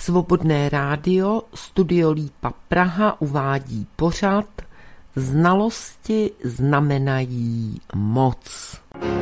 Svobodné rádio Studio Lípa Praha uvádí pořad Znalosti znamenají moc.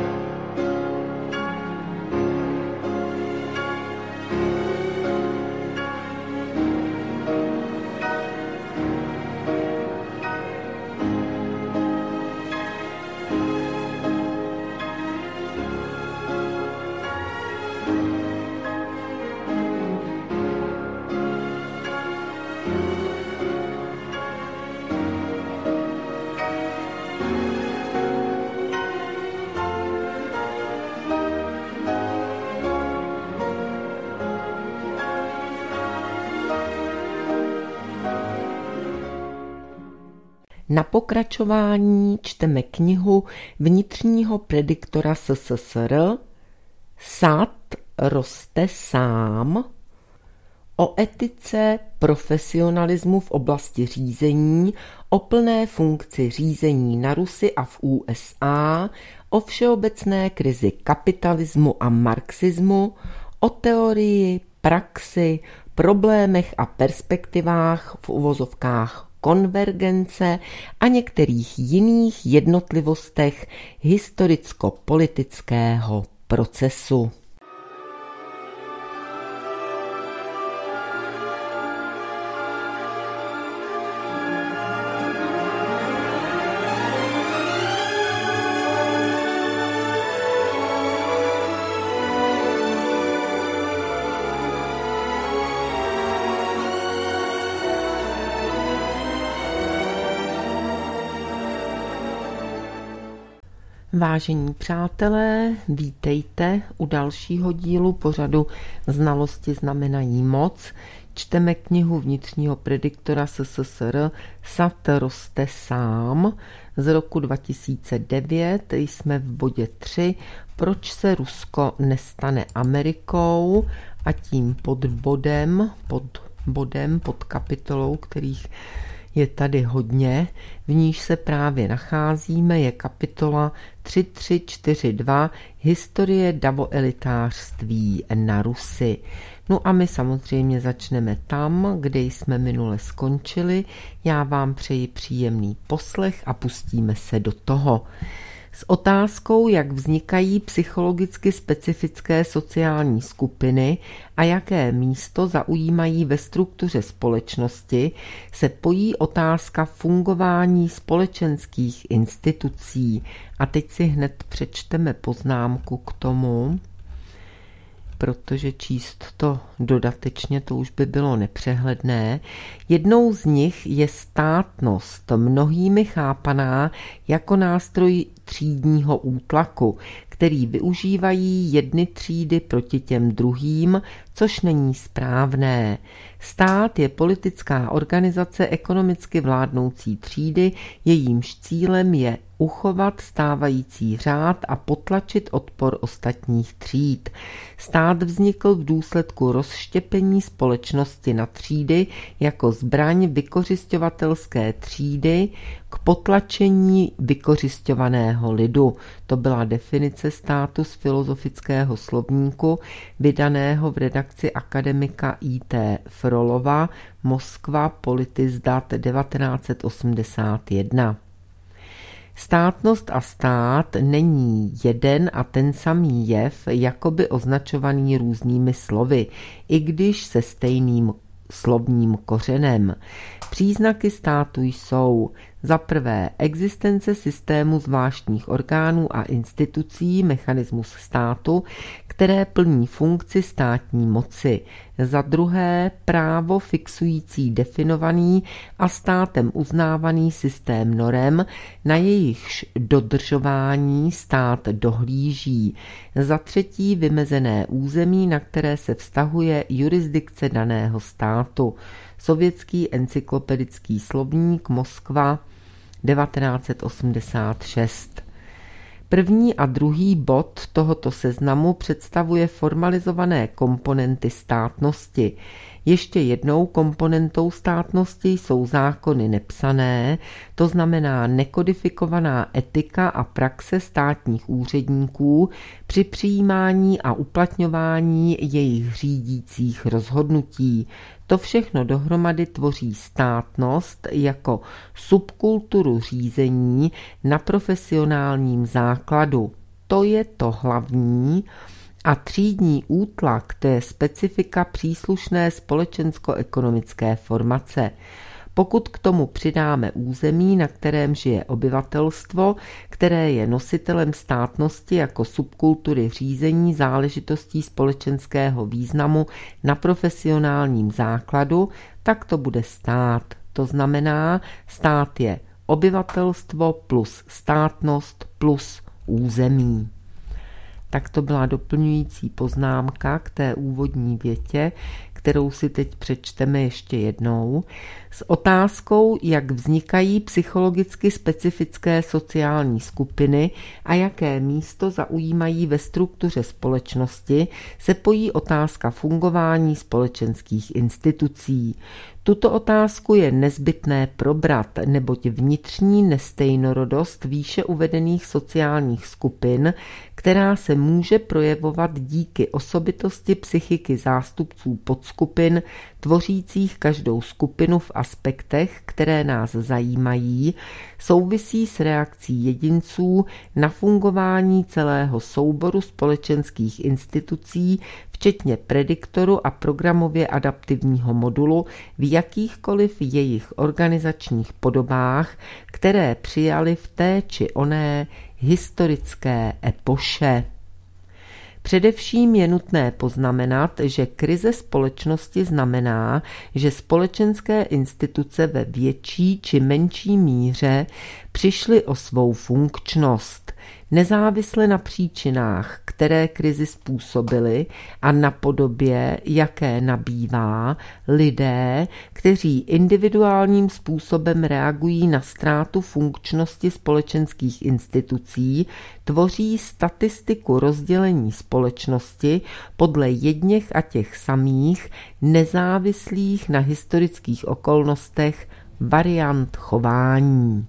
Na pokračování čteme knihu vnitřního prediktora SSSR Sad roste sám o etice profesionalismu v oblasti řízení, o plné funkci řízení na Rusi a v USA, o všeobecné krizi kapitalismu a marxismu, o teorii, praxi, problémech a perspektivách v uvozovkách konvergence a některých jiných jednotlivostech historicko-politického procesu. Vážení přátelé, vítejte u dalšího dílu pořadu Znalosti znamenají moc. Čteme knihu vnitřního prediktora SSSR Sad roste sám z roku 2009. Jsme v bodě 3. Proč se Rusko nestane Amerikou? A tím pod kapitolou, kterých je tady hodně, v níž se právě nacházíme, je kapitola 3342 Historie davoelitářství na Rusi. No a my samozřejmě začneme tam, kde jsme minule skončili. Já vám přeji příjemný poslech a pustíme se do toho. S otázkou, jak vznikají psychologicky specifické sociální skupiny a jaké místo zaujímají ve struktuře společnosti, se pojí otázka fungování společenských institucí. A teď si hned přečteme poznámku k tomu, protože číst to dodatečně, to už by bylo nepřehledné. Jednou z nich je státnost, mnohými chápaná jako nástroj třídního útlaku, který využívají jedny třídy proti těm druhým, což není správné. Stát je politická organizace ekonomicky vládnoucí třídy, jejímž cílem je uchovat stávající řád a potlačit odpor ostatních tříd. Stát vznikl v důsledku rozštěpení společnosti na třídy jako zbraň vykořisťovatelské třídy k potlačení vykořisťovaného lidu. To byla definice státu z filozofického slovníku, vydaného v redakci akademika I.T. Frolova, Moskva, Politisdat 1981. Státnost a stát není jeden a ten samý jev, jakoby označovaný různými slovy, i když se stejným slovním kořenem. Příznaky státu jsou za prvé existence systému zvláštních orgánů a institucí, mechanismus státu, které plní funkci státní moci. Za druhé právo fixující definovaný a státem uznávaný systém norem, na jejichž dodržování stát dohlíží. Za třetí vymezené území, na které se vztahuje jurisdikce daného státu. Sovětský encyklopedický slovník, Moskva 1986. První a druhý bod tohoto seznamu představuje formalizované komponenty státnosti. Ještě jednou komponentou státnosti jsou zákony nepsané, to znamená nekodifikovaná etika a praxe státních úředníků při přijímání a uplatňování jejich řídících rozhodnutí. To všechno dohromady tvoří státnost jako subkulturu řízení na profesionálním základu. To je to hlavní, a třídní útlak, to je specifika příslušné společensko-ekonomické formace. Pokud k tomu přidáme území, na kterém žije obyvatelstvo, které je nositelem státnosti jako subkultury řízení záležitostí společenského významu na profesionálním základu, tak to bude stát. To znamená, stát je obyvatelstvo plus státnost plus území. Tak to byla doplňující poznámka k té úvodní větě, kterou si teď přečteme ještě jednou, s otázkou, jak vznikají psychologicky specifické sociální skupiny a jaké místo zaujímají ve struktuře společnosti, se pojí otázka fungování společenských institucí. Tuto otázku je nezbytné probrat, neboť vnitřní nestejnorodost výše uvedených sociálních skupin, která se může projevovat díky osobitosti psychiky zástupců podskupin, tvořících každou skupinu v aspektech, které nás zajímají, souvisí s reakcí jedinců na fungování celého souboru společenských institucí, včetně prediktoru a programově adaptivního modulu v jakýchkoliv jejich organizačních podobách, které přijali v té či oné historické epoše. Především je nutné poznamenat, že krize společnosti znamená, že společenské instituce ve větší či menší míře přišly o svou funkčnost, nezávisle na příčinách, které krizi způsobily a na podobě, jaké nabývá, lidé, kteří individuálním způsobem reagují na ztrátu funkčnosti společenských institucí, tvoří statistiku rozdělení společnosti podle jedněch a těch samých, nezávislých na historických okolnostech variant chování.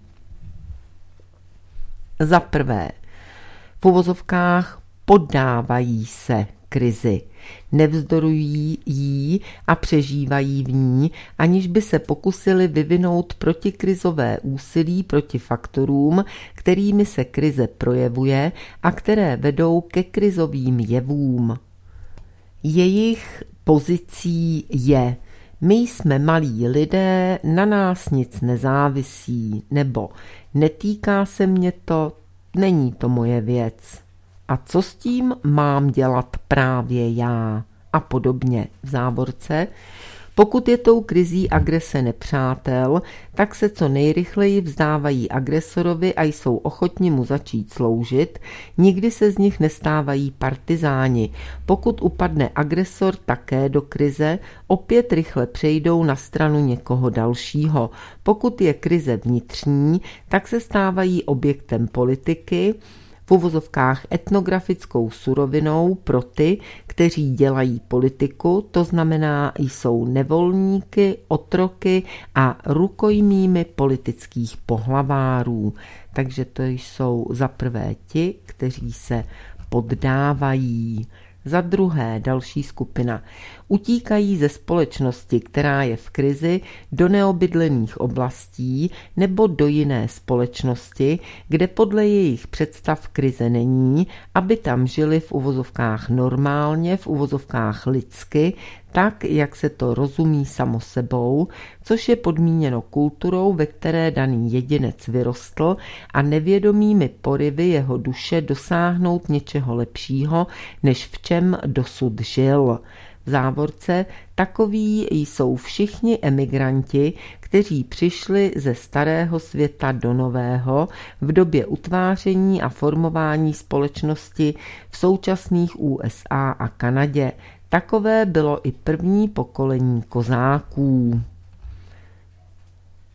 Za prvé, v uvozovkách poddávají se krizi, nevzdorují jí a přežívají v ní, aniž by se pokusili vyvinout protikrizové úsilí proti faktorům, kterými se krize projevuje a které vedou ke krizovým jevům. Jejich pozicí je: my jsme malí lidé, na nás nic nezávisí, nebo netýká se mě to, není to moje věc. A co s tím mám dělat právě já? A podobně v závorce. Pokud je tou krizí agrese nepřátel, tak se co nejrychleji vzdávají agresorovi a jsou ochotni mu začít sloužit, nikdy se z nich nestávají partizáni. Pokud upadne agresor také do krize, opět rychle přejdou na stranu někoho dalšího. Pokud je krize vnitřní, tak se stávají objektem politiky, v uvozovkách etnografickou surovinou pro ty, kteří dělají politiku, to znamená, jsou nevolníky, otroky a rukojmími politických pohlavárů. Takže to jsou za prvé ti, kteří se poddávají. Za druhé, další skupina, utíkají ze společnosti, která je v krizi, do neobydlených oblastí nebo do jiné společnosti, kde podle jejich představ krize není, aby tam žili v uvozovkách normálně, v uvozovkách lidsky, tak, jak se to rozumí samo sebou, což je podmíněno kulturou, ve které daný jedinec vyrostl, a nevědomými porivy jeho duše dosáhnout něčeho lepšího, než v čem dosud žil. V závorce takoví jsou všichni emigranti, kteří přišli ze starého světa do nového v době utváření a formování společnosti v současných USA a Kanadě. Takové bylo i první pokolení kozáků.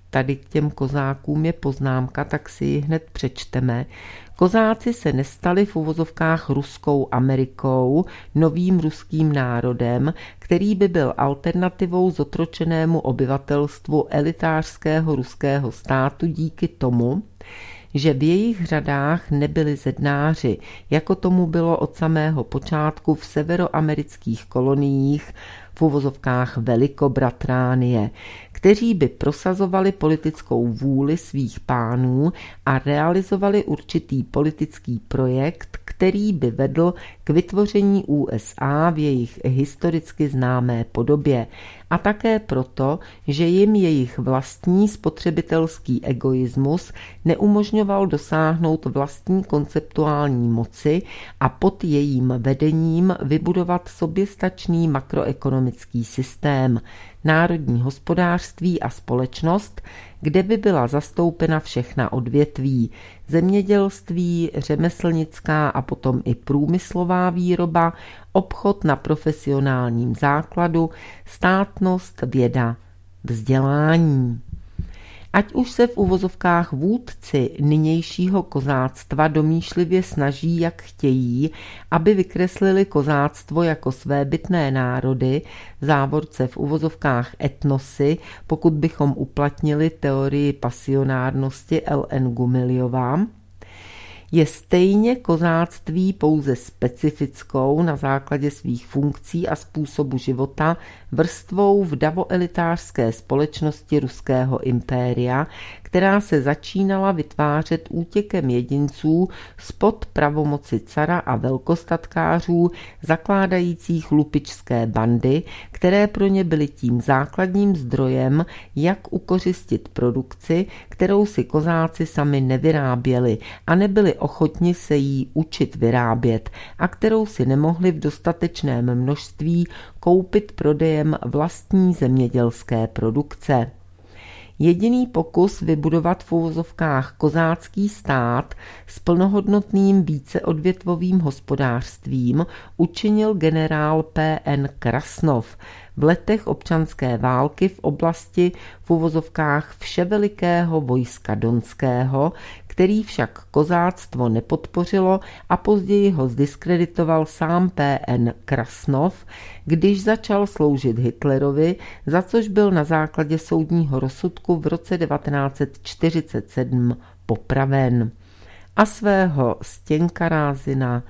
tady k těm kozákům je poznámka, tak si ji hned přečteme. Kozáci se nestali v uvozovkách Ruskou Amerikou, novým ruským národem, který by byl alternativou zotročenému obyvatelstvu elitářského ruského státu díky tomu, že v jejich řadách nebyli zednáři, jako tomu bylo od samého počátku v severoamerických koloniích, v uvozovkách Velikobratránie, kteří by prosazovali politickou vůli svých pánů a realizovali určitý politický projekt, který by vedl k vytvoření USA v jejich historicky známé podobě. A také proto, že jim jejich vlastní spotřebitelský egoismus neumožňoval dosáhnout vlastní konceptuální moci a pod jejím vedením vybudovat soběstačný makroekonomický systém, národní hospodářství a společnost, kde by byla zastoupena všechna odvětví, zemědělství, řemeslnická a potom i průmyslová výroba, obchod na profesionálním základu, státnost, věda, vzdělání. Ať už se v uvozovkách vůdci nynějšího kozáctva domýšlivě snaží, jak chtějí, aby vykreslili kozáctvo jako svébytné národy, v závorce v uvozovkách etnosy, pokud bychom uplatnili teorii pasionárnosti L.N. Gumiljová, je stejně kozáctví pouze specifickou na základě svých funkcí a způsobu života vrstvou v davoelitářské společnosti ruského impéria, která se začínala vytvářet útěkem jedinců spod pravomoci cara a velkostatkářů zakládajících lupičské bandy, které pro ně byly tím základním zdrojem, jak ukořistit produkci, kterou si kozáci sami nevyráběli a nebyli ochotni se jí učit vyrábět a kterou si nemohli v dostatečném množství koupit prodejem vlastní zemědělské produkce. Jediný pokus vybudovat v uvozovkách kozácký stát s plnohodnotným víceodvětvovým hospodářstvím učinil generál P.N. Krasnov v letech občanské války v oblasti v uvozovkách vševelikého vojska donského, který však kozáctvo nepodpořilo a později ho zdiskreditoval sám P.N. Krasnov, když začal sloužit Hitlerovi, za což byl na základě soudního rozsudku v roce 1947 popraven. A svého Stěnka Rázina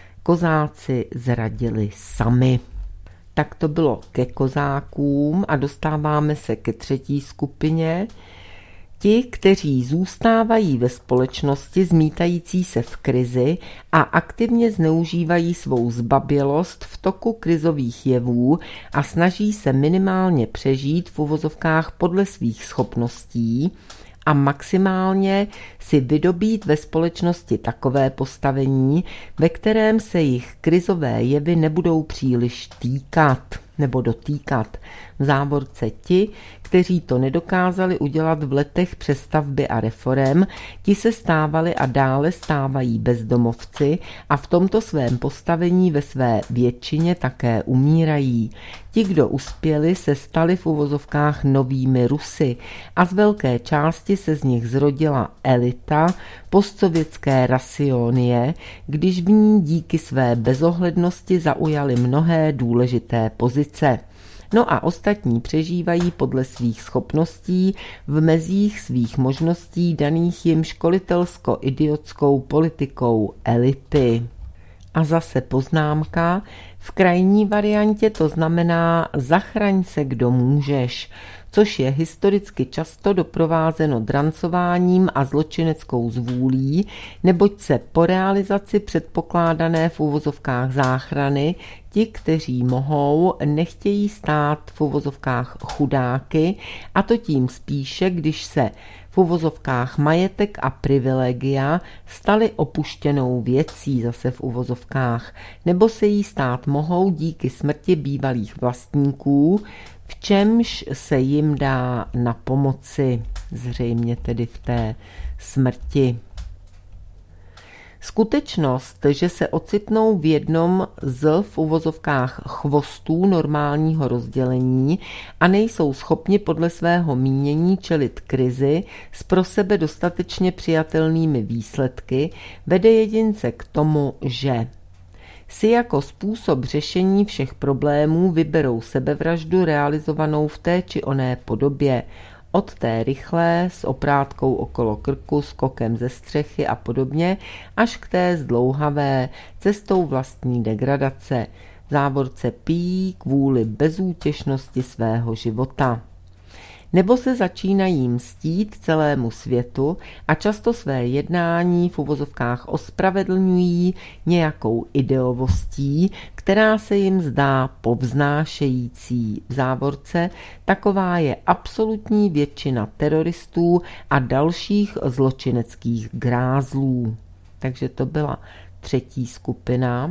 kozáci zradili sami. Tak to bylo ke kozákům a dostáváme se ke třetí skupině. Ti, kteří zůstávají ve společnosti zmítající se v krizi a aktivně zneužívají svou zbabělost v toku krizových jevů a snaží se minimálně přežít v uvozovkách podle svých schopností a maximálně si vydobít ve společnosti takové postavení, ve kterém se jich krizové jevy nebudou příliš týkat nebo dotýkat. V závorce ti, kteří to nedokázali udělat v letech přestavby a reforem, ti se stávali a dále stávají bezdomovci a v tomto svém postavení ve své většině také umírají. Ti, kdo uspěli, se stali v uvozovkách novými Rusy a z velké části se z nich zrodila elita postsovětské rasionie, když v ní díky své bezohlednosti zaujali mnohé důležité pozice. No a ostatní přežívají podle svých schopností v mezích svých možností daných jim školitelsko-idiotskou politikou elity. A zase poznámka, v krajní variantě to znamená zachraň se, kdo můžeš, což je historicky často doprovázeno drancováním a zločineckou zvůlí, neboť se po realizaci předpokládané v uvozovkách záchrany ti, kteří mohou, nechtějí stát v uvozovkách chudáky, a to tím spíše, když se v uvozovkách majetek a privilegia staly opuštěnou věcí zase v uvozovkách, nebo se jí stát mohou díky smrti bývalých vlastníků, v čemž se jim dá na pomoci, zřejmě tedy v té smrti. Skutečnost, že se ocitnou v jednom z v uvozovkách chvostů normálního rozdělení a nejsou schopni podle svého mínění čelit krizi s pro sebe dostatečně přijatelnými výsledky, vede jedince k tomu, že si jako způsob řešení všech problémů vyberou sebevraždu realizovanou v té či oné podobě, od té rychlé, s oprátkou okolo krku, skokem ze střechy a podobně, až k té zdlouhavé, cestou vlastní degradace, v závorce pijí kvůli bezútěšnosti svého života. Nebo se začínají mstít celému světu a často své jednání v uvozovkách ospravedlňují nějakou ideovostí, která se jim zdá povznášející. V závorce taková je absolutní většina teroristů a dalších zločineckých grázlů. Takže to byla třetí skupina.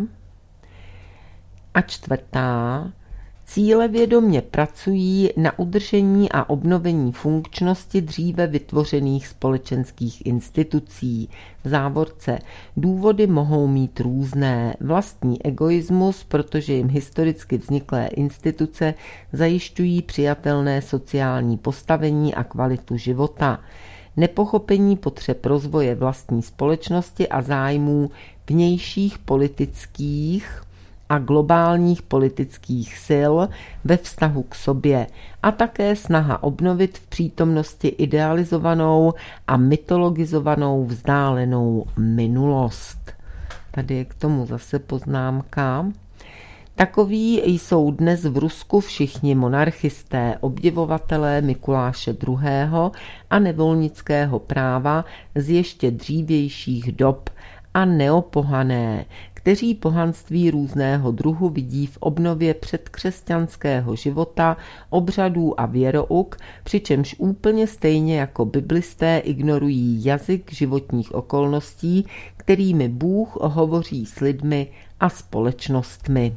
A čtvrtá. Cílevědomě pracují na udržení a obnovení funkčnosti dříve vytvořených společenských institucí. V závorce důvody mohou mít různé. Vlastní egoismus, protože jim historicky vzniklé instituce zajišťují přijatelné sociální postavení a kvalitu života. Nepochopení potřeb rozvoje vlastní společnosti a zájmů vnějších politických a globálních politických sil ve vztahu k sobě a také snaha obnovit v přítomnosti idealizovanou a mytologizovanou vzdálenou minulost. Tady je k tomu zase poznámka. Takoví jsou dnes v Rusku všichni monarchisté, obdivovatelé Mikuláše II. A nevolnického práva z ještě dřívějších dob a neopohané, kteří pohanství různého druhu vidí v obnově předkřesťanského života, obřadů a věrouk, přičemž úplně stejně jako biblisté ignorují jazyk životních okolností, kterými Bůh hovoří s lidmi a společnostmi.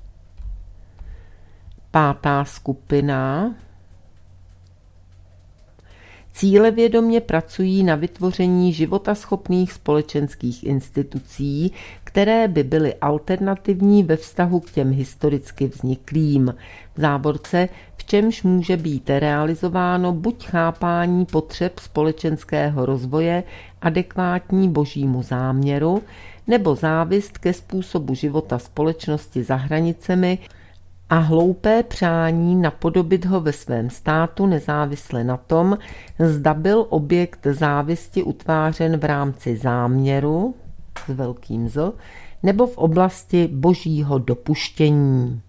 Pátá skupina. Cílevědomě pracují na vytvoření životaschopných společenských institucí, které by byly alternativní ve vztahu k těm historicky vzniklým. V závorce, v čemž může být realizováno buď chápání potřeb společenského rozvoje adekvátní božímu záměru, nebo závist ke způsobu života společnosti za hranicemi a hloupé přání napodobit ho ve svém státu nezávisle na tom, zda byl objekt závisti utvářen v rámci záměru s velkým Z, nebo v oblasti božího dopuštění.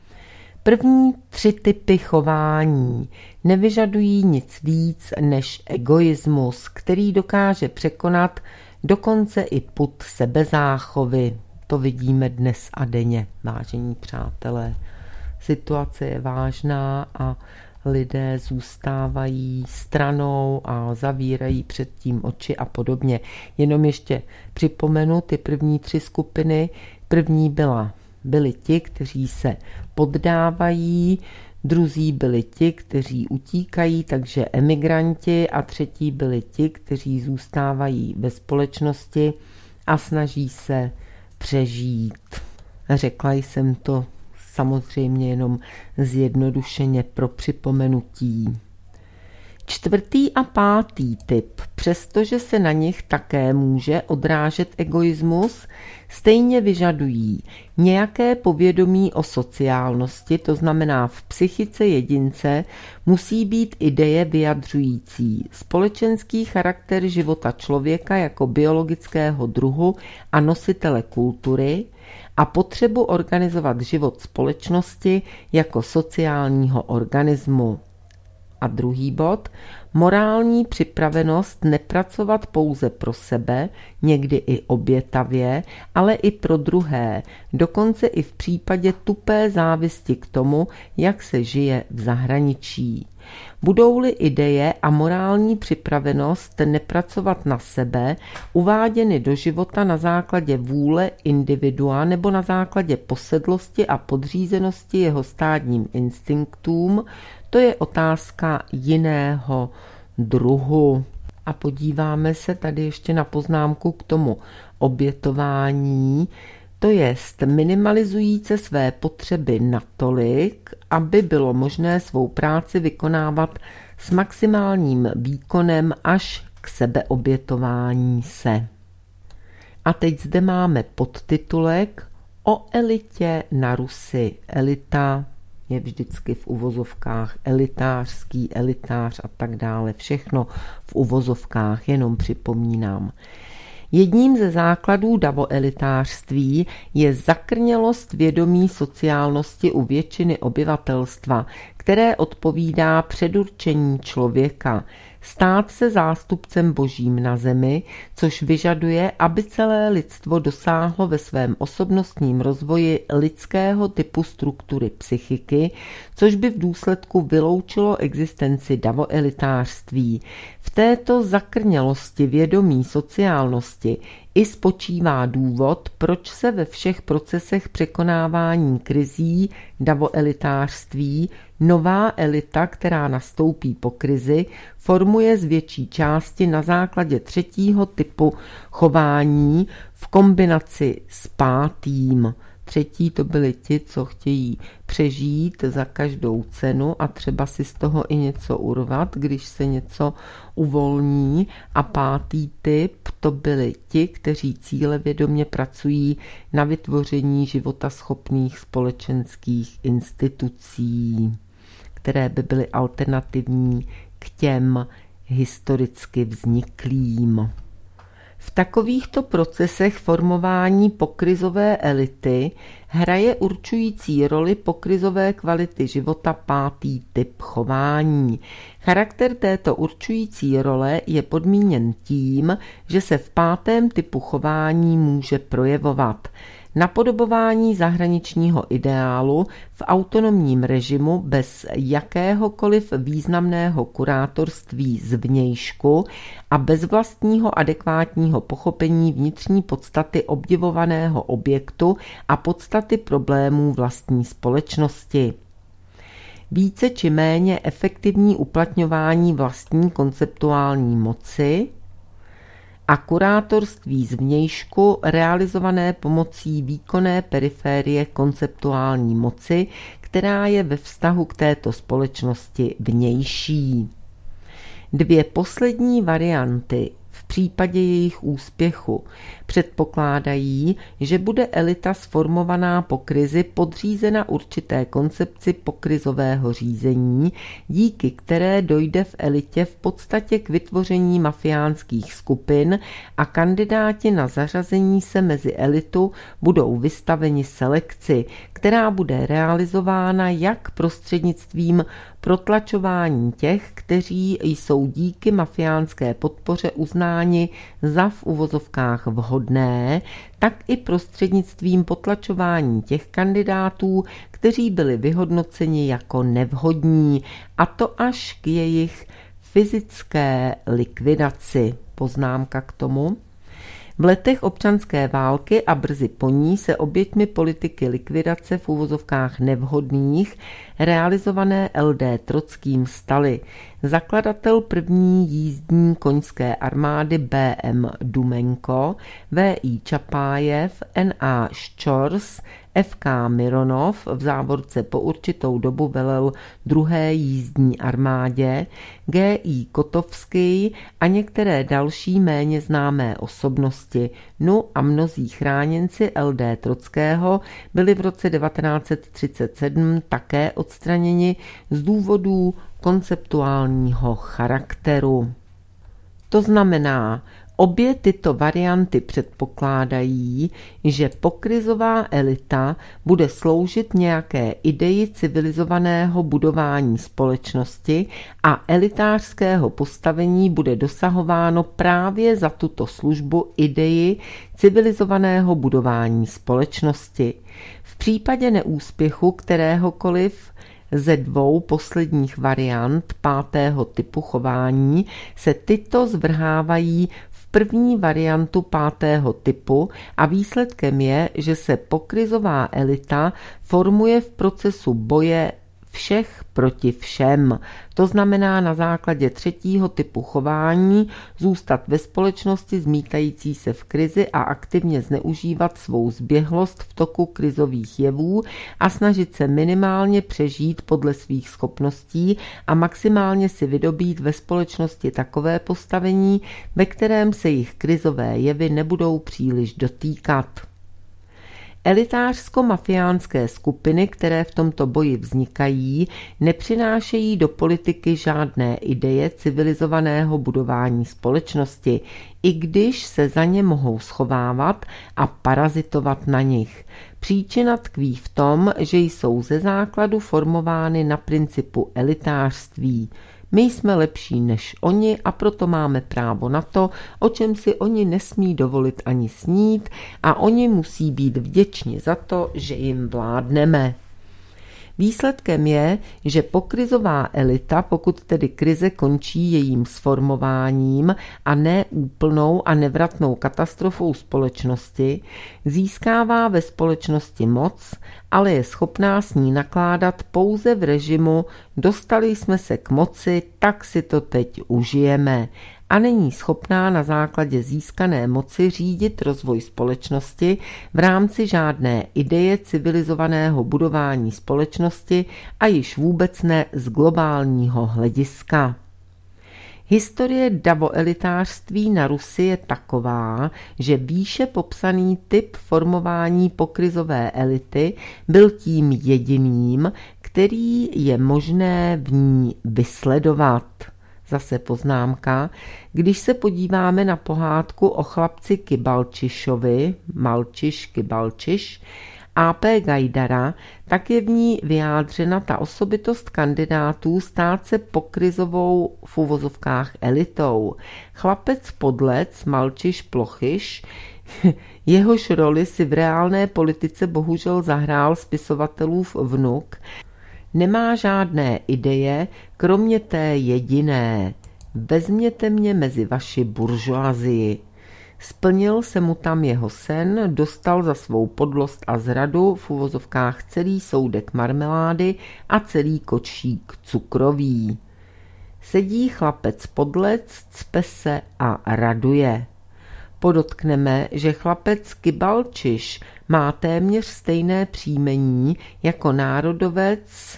První tři typy chování nevyžadují nic víc než egoismus, který dokáže překonat dokonce i pud sebezáchovy. To vidíme dnes a denně, vážení přátelé. Situace je vážná a lidé zůstávají stranou a zavírají před tím oči a podobně. Jenom ještě připomenu ty první tři skupiny. První byli ti, kteří se poddávají, druzí byli ti, kteří utíkají, takže emigranti, a třetí byli ti, kteří zůstávají ve společnosti a snaží se přežít. Řekla jsem to samozřejmě jenom zjednodušeně pro připomenutí. Čtvrtý a pátý typ, přestože se na nich také může odrážet egoismus, stejně vyžadují nějaké povědomí o sociálnosti, to znamená v psychice jedince musí být ideje vyjadřující společenský charakter života člověka jako biologického druhu a nositele kultury a potřebu organizovat život společnosti jako sociálního organismu. A druhý bod, morální připravenost nepracovat pouze pro sebe, někdy i obětavě, ale i pro druhé, dokonce i v případě tupé závisti k tomu, jak se žije v zahraničí. Budou-li ideje a morální připravenost nepracovat na sebe, uváděny do života na základě vůle individua nebo na základě posedlosti a podřízenosti jeho stádním instinktům, to je otázka jiného druhu. A podíváme se tady ještě na poznámku k tomu sebeobětování, to jest minimalizujíce své potřeby natolik, aby bylo možné svou práci vykonávat s maximálním výkonem až k sebeobětování se. A teď zde máme podtitulek o elitě na Rusi. Elita je vždycky v uvozovkách elitářský, elitář a tak dále. Všechno v uvozovkách, jenom připomínám. Jedním ze základů davoelitářství je zakrnělost vědomí sociálnosti u většiny obyvatelstva, které odpovídá předurčení člověka, stát se zástupcem božím na zemi, což vyžaduje, aby celé lidstvo dosáhlo ve svém osobnostním rozvoji lidského typu struktury psychiky, což by v důsledku vyloučilo existenci davoelitářství. V této zakrnělosti vědomí sociálnosti i spočívá důvod, proč se ve všech procesech překonávání krizí davoelitářství nová elita, která nastoupí po krizi, formuje z větší části na základě třetího typu chování v kombinaci s pátým. Třetí to byli ti, co chtějí přežít za každou cenu a třeba si z toho i něco urvat, když se něco uvolní. A pátý typ to byli ti, kteří cílevědomě pracují na vytvoření životaschopných společenských institucí, které by byly alternativní k těm historicky vzniklým. V takovýchto procesech formování pokrizové elity hraje určující roli pokrizové kvality života pátý typ chování. Charakter této určující role je podmíněn tím, že se v pátém typu chování může projevovat napodobování zahraničního ideálu v autonomním režimu bez jakéhokoliv významného kurátorství zvnějšku a bez vlastního adekvátního pochopení vnitřní podstaty obdivovaného objektu a podstaty problémů vlastní společnosti. Více či méně efektivní uplatňování vlastní konceptuální moci a kurátorství zvnějšku realizované pomocí výkonné periférie konceptuální moci, která je ve vztahu k této společnosti vnější. Dvě poslední varianty v případě jejich úspěchu předpokládají, že bude elita sformovaná po krizi podřízena určité koncepci pokrizového řízení, díky které dojde v elitě v podstatě k vytvoření mafiánských skupin a kandidáti na zařazení se mezi elitu budou vystaveni selekci, která bude realizována jak prostřednictvím protlačování těch, kteří jsou díky mafiánské podpoře uznáni za v uvozovkách vhodné, tak i prostřednictvím potlačování těch kandidátů, kteří byli vyhodnoceni jako nevhodní, a to až k jejich fyzické likvidaci. Poznámka k tomu. V letech občanské války a brzy po ní se oběťmi politiky likvidace v uvozovkách nevhodných realizované LD Trockým stali zakladatel první jízdní koňské armády BM Dumenko, VI Čapájev, NA Ščors, FK Mironov, v závorce po určitou dobu velel druhé jízdní armádě, GI Kotovský a některé další méně známé osobnosti. No a mnozí chráněnci LD Trockého byli v roce 1937 také odstraněni z důvodů konceptuálního charakteru. To znamená, obě tyto varianty předpokládají, že pokrizová elita bude sloužit nějaké ideji civilizovaného budování společnosti a elitářského postavení bude dosahováno právě za tuto službu ideji civilizovaného budování společnosti. V případě neúspěchu kteréhokoliv ze dvou posledních variant pátého typu chování se tyto zvrhávají v první variantu pátého typu a výsledkem je, že se pokrizová elita formuje v procesu boje všech proti všem. To znamená na základě třetího typu chování zůstat ve společnosti zmítající se v krizi a aktivně zneužívat svou zběhlost v toku krizových jevů a snažit se minimálně přežít podle svých schopností a maximálně si vydobít ve společnosti takové postavení, ve kterém se jich krizové jevy nebudou příliš dotýkat. Elitářsko-mafiánské skupiny, které v tomto boji vznikají, nepřinášejí do politiky žádné ideje civilizovaného budování společnosti, i když se za ně mohou schovávat a parazitovat na nich. Příčina tkví v tom, že jsou ze základu formovány na principu elitářství. My jsme lepší než oni a proto máme právo na to, o čem si oni nesmí dovolit ani snít a oni musí být vděční za to, že jim vládneme. Výsledkem je, že pokrizová elita, pokud tedy krize končí jejím sformováním a ne úplnou a nevratnou katastrofou společnosti, získává ve společnosti moc, ale je schopná s ní nakládat pouze v režimu dostali jsme se k moci, tak si to teď užijeme. A není schopná na základě získané moci řídit rozvoj společnosti v rámci žádné ideje civilizovaného budování společnosti a již vůbec ne z globálního hlediska. Historie davoelitářství na Rusi je taková, že výše popsaný typ formování pokrizové elity byl tím jediným, který je možné v ní vysledovat. Zase poznámka, když se podíváme na pohádku o chlapci Kybalčišovi, Malčiš Kybalčiš, A.P. Gajdara, tak je v ní vyjádřena ta osobitost kandidátů stát se pokrizovou v uvozovkách elitou. Chlapec podlec Malčiš Plochyš, jehož roli si v reálné politice bohužel zahrál spisovatelův vnuk, nemá žádné ideje, kromě té jediné. Vezměte mě mezi vaši buržoazii. Splnil se mu tam jeho sen, dostal za svou podlost a zradu v uvozovkách celý soudek marmelády a celý kočík cukrový. Sedí chlapec podlec, cpe se a raduje. Podotkneme, že chlapec Kybalčiš má téměř stejné příjmení jako národovec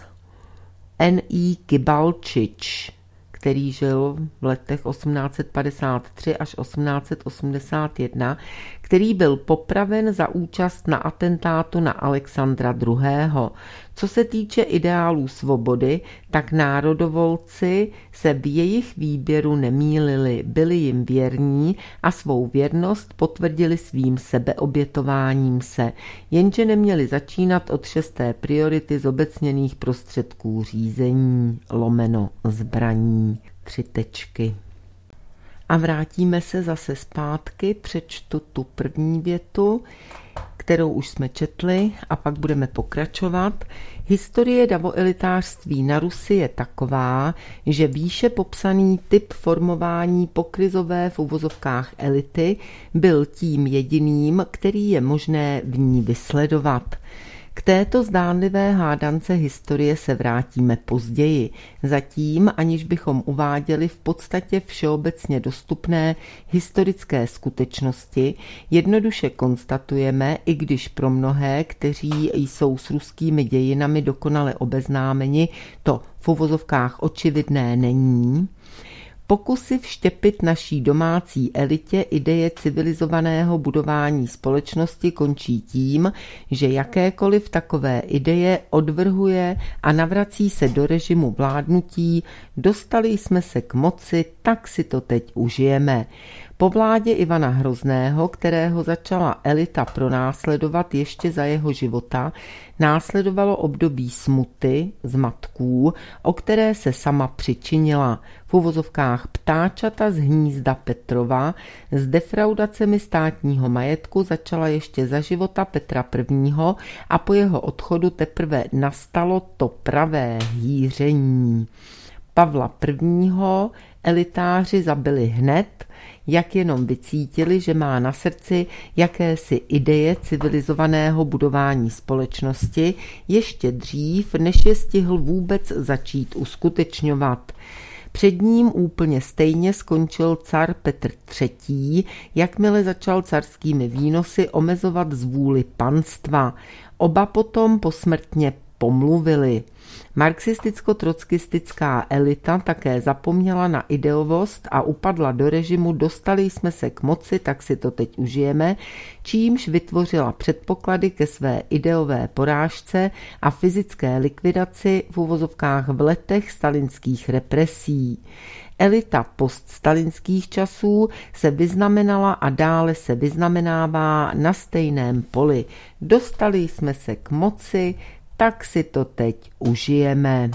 N.I. Kybalčič, který žil v letech 1853 až 1881, který byl popraven za účast na atentátu na Alexandra II. Co se týče ideálů svobody, tak národovolci se v jejich výběru nemýlili, byli jim věrní a svou věrnost potvrdili svým sebeobětováním se, jenže neměli začínat od 6. priority zobecněných prostředků řízení / zbraní. 3 tečky. A vrátíme se zase zpátky, přečtu tu první větu, kterou už jsme četli a pak budeme pokračovat. Historie davoelitářství na Rusi je taková, že výše popsaný typ formování pokrizové v uvozovkách elity byl tím jediným, který je možné v ní vysledovat. K této zdánlivé hádance historie se vrátíme později. Zatím, aniž bychom uváděli v podstatě všeobecně dostupné historické skutečnosti, jednoduše konstatujeme, i když pro mnohé, kteří jsou s ruskými dějinami dokonale obeznámeni, to v uvozovkách očividné není, pokusy vštěpit naší domácí elitě ideje civilizovaného budování společnosti končí tím, že jakékoliv takové ideje odvrhuje a navrací se do režimu vládnutí, dostali jsme se k moci, tak si to teď užijeme. Po vládě Ivana Hrozného, kterého začala elita pronásledovat ještě za jeho života, následovalo období smuty, zmatků, o které se sama přičinila. V uvozovkách ptáčata z hnízda Petrova s defraudacemi státního majetku začala ještě za života Petra I. a po jeho odchodu teprve nastalo to pravé hýření. Pavla I. elitáři zabili hned, jak jenom vycítili, že má na srdci jakési ideje civilizovaného budování společnosti ještě dřív, než je stihl vůbec začít uskutečňovat. Před ním úplně stejně skončil car Petr III., jakmile začal carskými výnosy omezovat zvůli panstva. Oba potom posmrtně pomluvili. Marxisticko-trockistická elita také zapomněla na ideovost a upadla do režimu dostali jsme se k moci, tak si to teď užijeme, čímž vytvořila předpoklady ke své ideové porážce a fyzické likvidaci v uvozovkách v letech stalinských represí. Elita poststalinských časů se vyznamenala a dále se vyznamenává na stejném poli. Dostali jsme se k moci, tak si to teď užijeme.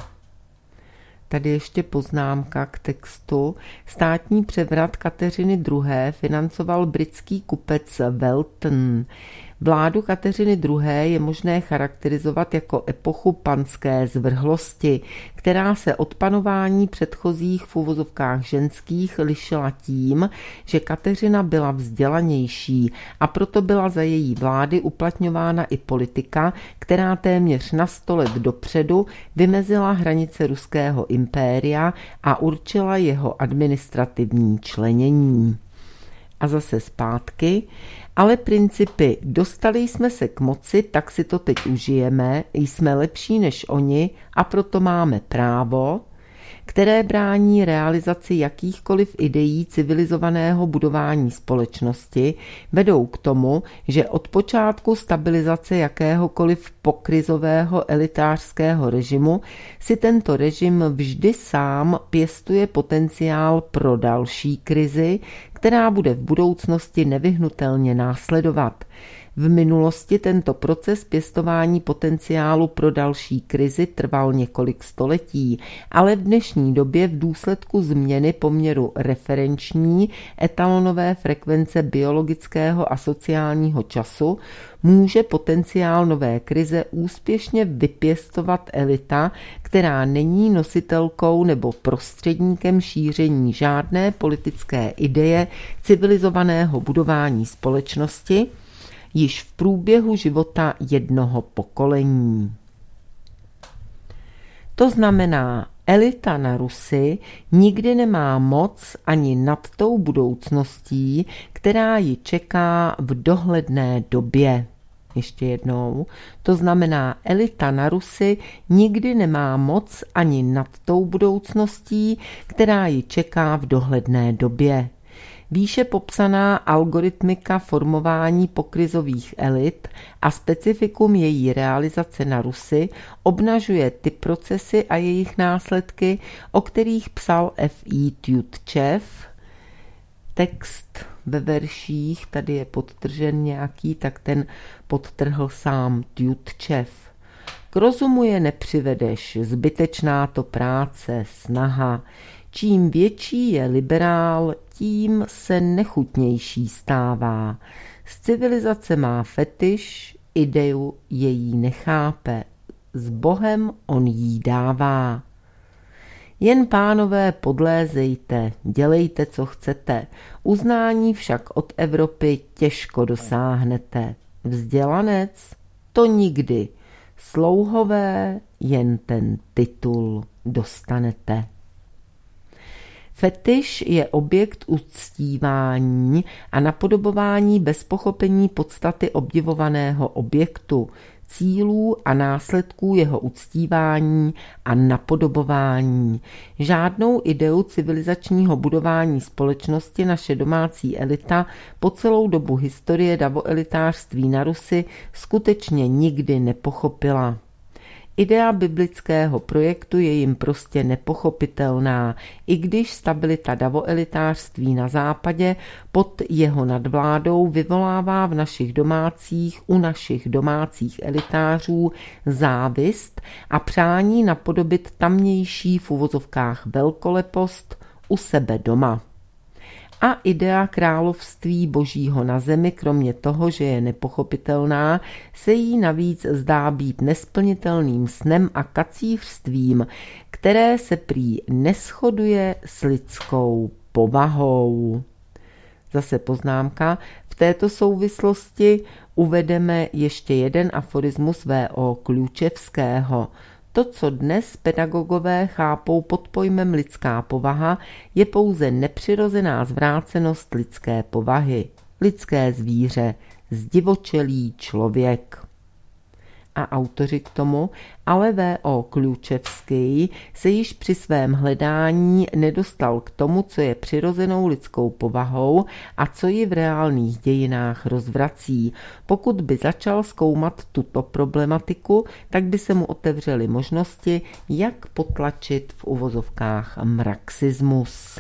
Tady ještě poznámka k textu. Státní převrat Kateřiny II. Financoval britský kupec Welton. Vládu Kateřiny II. Je možné charakterizovat jako epochu panské zvrhlosti, která se od panování předchozích v uvozovkách ženských lišila tím, že Kateřina byla vzdělanější a proto byla za její vlády uplatňována i politika, která téměř na 100 let dopředu vymezila hranice ruského impéria a určila jeho administrativní členění. A zase zpátky, ale principy dostali jsme se k moci, tak si to teď užijeme, jsme lepší než oni a proto máme právo, které brání realizaci jakýchkoliv ideí civilizovaného budování společnosti, vedou k tomu, že od počátku stabilizace jakéhokoliv pokrizového elitářského režimu si tento režim vždy sám pěstuje potenciál pro další krizi, která bude v budoucnosti nevyhnutelně následovat. V minulosti tento proces pěstování potenciálu pro další krizi trval několik století, ale v dnešní době v důsledku změny poměru referenční etalonové frekvence biologického a sociálního času může potenciál nové krize úspěšně vypěstovat elita, která není nositelkou nebo prostředníkem šíření žádné politické ideje civilizovaného budování společnosti, již v průběhu života jednoho pokolení. To znamená, elita na Rusi nikdy nemá moc ani nad tou budoucností, která ji čeká v dohledné době. Ještě jednou, to znamená, elita na Rusi nikdy nemá moc ani nad tou budoucností, která ji čeká v dohledné době. Výše popsaná algoritmika formování pokrizových elit a specifikum její realizace na Rusi obnažuje ty procesy a jejich následky, o kterých psal F.I. Tjutčev. Text ve verších, tady je podtržen nějaký, tak ten podtrhl sám Tjutčev. K rozumu je nepřivedeš, zbytečná to práce, snaha. Čím větší je liberál, tím se nechutnější stává. Z civilizace má fetiš, ideu její nechápe. S Bohem on jí dává. Jen pánové podlézejte, dělejte, co chcete. Uznání však od Evropy těžko dosáhnete. Vzdělanec? To nikdy. Slouhové jen ten titul dostanete. Fetiš je objekt uctívání a napodobování bez pochopení podstaty obdivovaného objektu, cílů a následků jeho uctívání a napodobování. Žádnou ideu civilizačního budování společnosti naše domácí elita po celou dobu historie davoelitářství na Rusi skutečně nikdy nepochopila. Idea biblického projektu je jim prostě nepochopitelná, i když stabilita davoelitářství na západě pod jeho nadvládou vyvolává u našich domácích elitářů závist a přání napodobit tamnější v uvozovkách velkolepost u sebe doma. A idea království božího na zemi, kromě toho, že je nepochopitelná, se jí navíc zdá být nesplnitelným snem a kacířstvím, které se prý neshoduje s lidskou povahou. Zase poznámka. V této souvislosti uvedeme ještě jeden aforismus V.O. Klučevského. To, co dnes pedagogové chápou pod pojmem lidská povaha, je pouze nepřirozená zvrácenost lidské povahy. Lidské zvíře, zdivočelý člověk. A autoři k tomu, ale V.O. Klučevský se již při svém hledání nedostal k tomu, co je přirozenou lidskou povahou a co ji v reálných dějinách rozvrací. Pokud by začal zkoumat tuto problematiku, tak by se mu otevřely možnosti, jak potlačit v uvozovkách marxismus.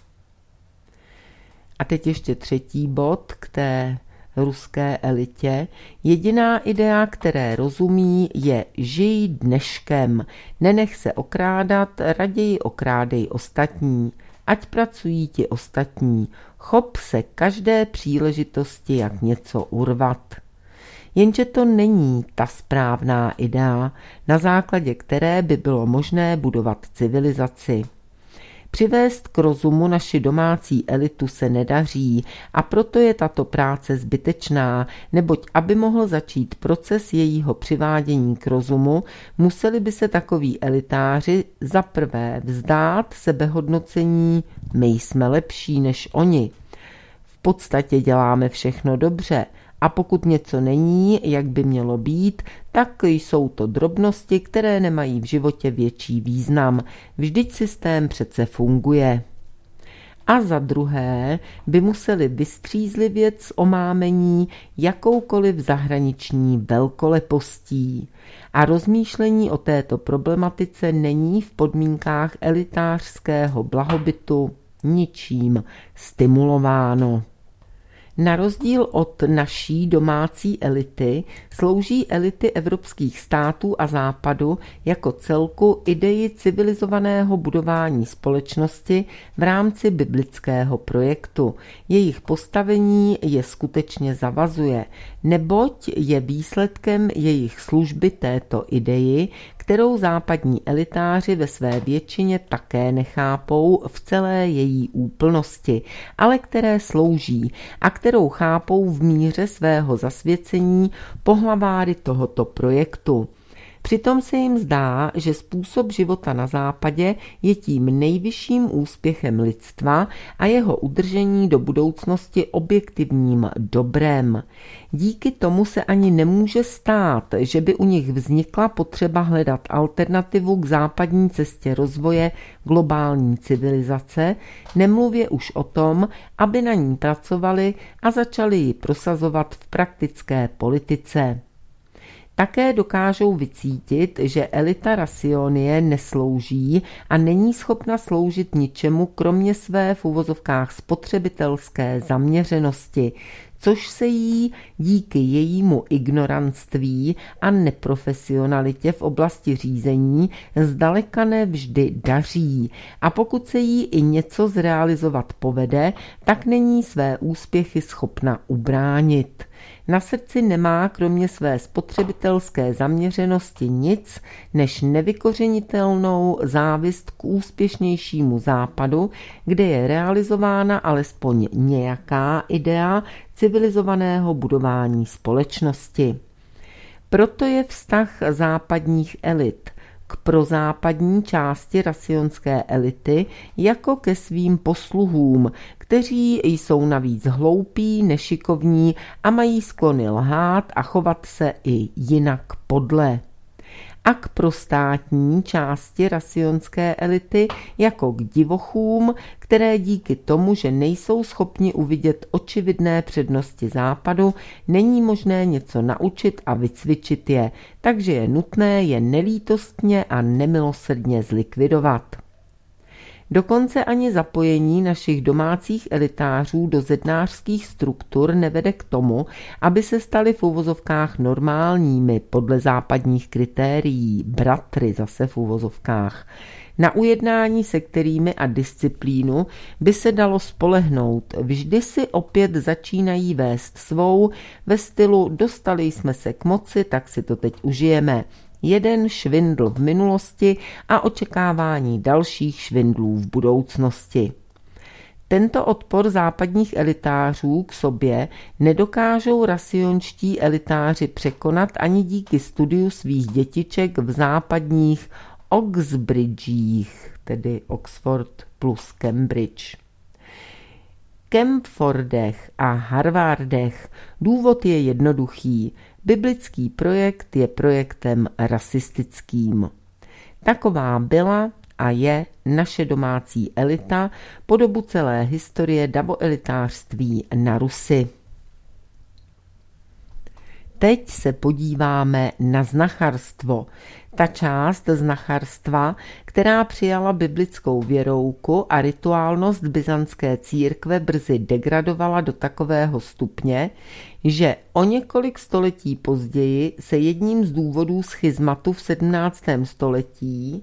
A teď ještě třetí bod k té ruské elitě. Jediná idea, které rozumí, je žij dneškem. Nenech se okrádat, raději okrádej ostatní. Ať pracují ti ostatní. Chop se každé příležitosti, jak něco urvat. Jenže to není ta správná idea, na základě které by bylo možné budovat civilizaci. Přivést k rozumu naši domácí elitu se nedaří a proto je tato práce zbytečná, neboť aby mohl začít proces jejího přivádění k rozumu, museli by se takoví elitáři za prvé vzdát sebehodnocení my jsme lepší než oni. V podstatě děláme všechno dobře. A pokud něco není, jak by mělo být, tak jsou to drobnosti, které nemají v životě větší význam. Vždyť systém přece funguje. A za druhé by museli vystřízlivět z omámení jakoukoliv zahraniční velkolepostí. A rozmýšlení o této problematice není v podmínkách elitářského blahobytu ničím stimulováno. Na rozdíl od naší domácí elity slouží elity evropských států a západu jako celku ideji civilizovaného budování společnosti v rámci biblického projektu. Jejich postavení je skutečně zavazuje, neboť je výsledkem jejich služby této ideji, kterou západní elitáři ve své většině také nechápou v celé její úplnosti, ale které slouží a kterou chápou v míře svého zasvěcení pohlaváry tohoto projektu. Přitom se jim zdá, že způsob života na západě je tím nejvyšším úspěchem lidstva a jeho udržení do budoucnosti objektivním dobrem. Díky tomu se ani nemůže stát, že by u nich vznikla potřeba hledat alternativu k západní cestě rozvoje globální civilizace, nemluvě už o tom, aby na ní pracovali a začali ji prosazovat v praktické politice. Také dokážou vycítit, že elita Rasionie neslouží a není schopna sloužit ničemu, kromě své v uvozovkách spotřebitelské zaměřenosti, což se jí díky jejímu ignoranství a neprofesionalitě v oblasti řízení zdaleka nevždy daří. A pokud se jí i něco zrealizovat povede, tak není své úspěchy schopna ubránit. Na srdci nemá kromě své spotřebitelské zaměřenosti nic než nevykořenitelnou závist k úspěšnějšímu západu, kde je realizována alespoň nějaká idea civilizovaného budování společnosti. Proto je vztah západních elit k prozápadní části rasionské elity jako ke svým posluhům, kteří jsou navíc hloupí, nešikovní a mají sklony lhát a chovat se i jinak podle. A k prostátní části rasionské elity jako k divochům, které díky tomu, že nejsou schopni uvidět očividné přednosti západu, není možné něco naučit a vycvičit je, takže je nutné je nelítostně a nemilosrdně zlikvidovat. Dokonce ani zapojení našich domácích elitářů do zednářských struktur nevede k tomu, aby se stali v uvozovkách normálními podle západních kritérií, bratry zase v uvozovkách. Na ujednání se kterými a disciplínu by se dalo spolehnout, vždy si opět začínají vést svou ve stylu dostali jsme se k moci, tak si to teď užijeme. Jeden švindl v minulosti a očekávání dalších švindlů v budoucnosti. Tento odpor západních elitářů k sobě nedokážou rasionští elitáři překonat ani díky studiu svých dětiček v západních Oxbridgích, tedy Oxford plus Cambridge. Camfordech a Harvardech důvod je jednoduchý. Biblický projekt je projektem rasistickým. Taková byla a je naše domácí elita po dobu celé historie davoelitářství na Rusi. Teď se podíváme na znacharstvo. Ta část znacharstva, která přijala biblickou věrouku a rituálnost byzantské církve brzy degradovala do takového stupně, že o několik století později se jedním z důvodů schizmatu v 17. století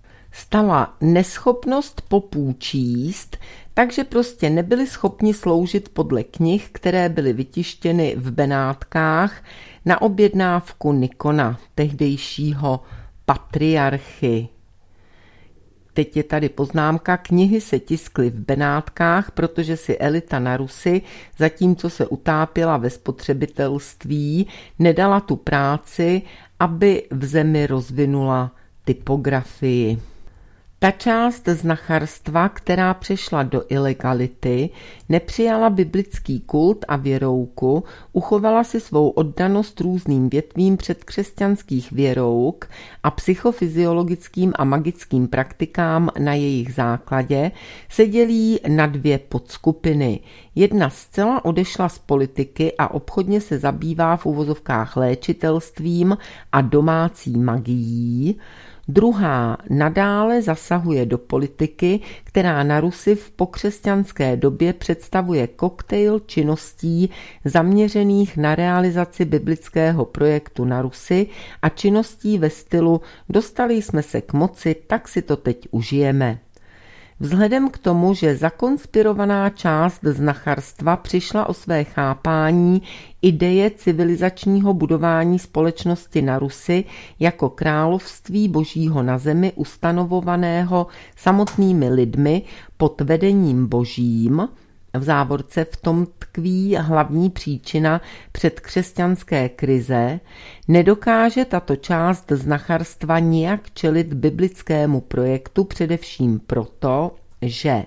stala neschopnost popů číst, takže prostě nebyli schopni sloužit podle knih, které byly vytištěny v Benátkách na objednávku Nikona, tehdejšího patriarchy. Teď je tady poznámka, knihy se tiskly v Benátkách, protože si elita na Rusi, zatímco se utápěla ve spotřebitelství, nedala tu práci, aby v zemi rozvinula typografii. Ta část znacharstva, která přešla do ilegality, nepřijala biblický kult a věrouku, uchovala si svou oddanost různým větvím předkřesťanských věrouk a psychofyziologickým a magickým praktikám na jejich základě, se dělí na dvě podskupiny. Jedna zcela odešla z politiky a obchodně se zabývá v uvozovkách léčitelstvím a domácí magií, druhá nadále zasahuje do politiky, která na Rusi v pokřesťanské době představuje koktejl činností zaměřených na realizaci biblického projektu na Rusi a činností ve stylu dostali jsme se k moci, tak si to teď užijeme. Vzhledem k tomu, že zakonspirovaná část znacharstva přišla o své chápání ideje civilizačního budování společnosti na Rusi jako království božího na zemi ustanovovaného samotnými lidmi pod vedením božím, v závorce v tom tkví hlavní příčina předkřesťanské krize, nedokáže tato část znacharstva nijak čelit biblickému projektu především proto, že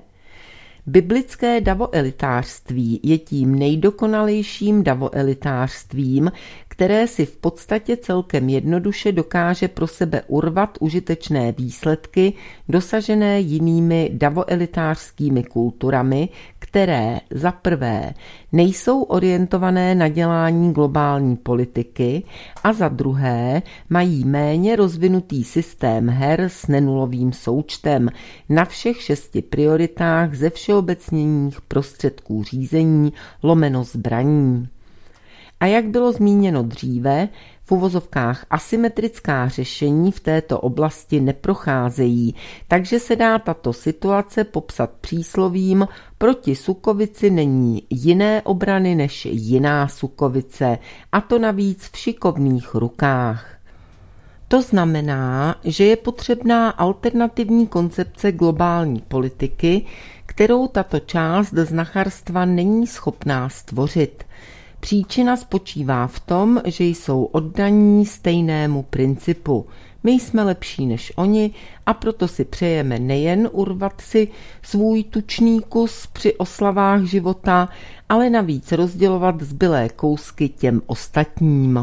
biblické davoelitářství je tím nejdokonalejším davoelitářstvím, které si v podstatě celkem jednoduše dokáže pro sebe urvat užitečné výsledky dosažené jinými davoelitářskými kulturami, které za prvé nejsou orientované na dělání globální politiky a za druhé mají méně rozvinutý systém her s nenulovým součtem na všech 6 prioritách ze všeobecněných prostředků řízení lomeno zbraní. A jak bylo zmíněno dříve, v uvozovkách asymetrická řešení v této oblasti neprocházejí, takže se dá tato situace popsat příslovím proti sukovici není jiné obrany než jiná sukovice, a to navíc v šikovných rukách. To znamená, že je potřebná alternativní koncepce globální politiky, kterou tato část znacharstva není schopná stvořit. Příčina spočívá v tom, že jsou oddaní stejnému principu. My jsme lepší než oni a proto si přejeme nejen urvat si svůj tučný kus při oslavách života, ale navíc rozdělovat zbylé kousky těm ostatním.